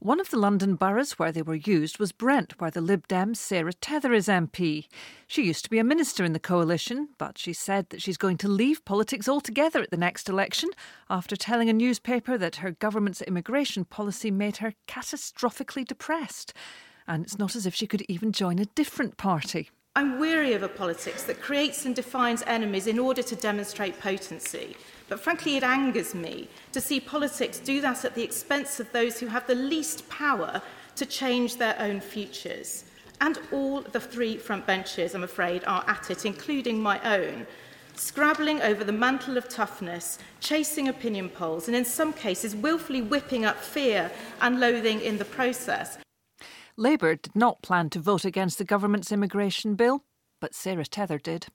One of the London boroughs where they were used was Brent, where the Lib Dem's Sarah Tether is MP. She used to be a minister in the coalition, but she said that she's going to leave politics altogether at the next election after telling a newspaper that her government's immigration policy made her catastrophically depressed. And it's not as if she could even join a different party. I'm weary of a politics that creates and defines enemies in order to demonstrate potency. But frankly, it angers me to see politics do that at the expense of those who have the least power to change their own futures. And all the three front benches, I'm afraid, are at it, including my own, scrabbling over the mantle of toughness, chasing opinion polls, and in some cases willfully whipping up fear and loathing in the process. Labour did not plan to vote against the government's immigration bill, but Sarah Tether did.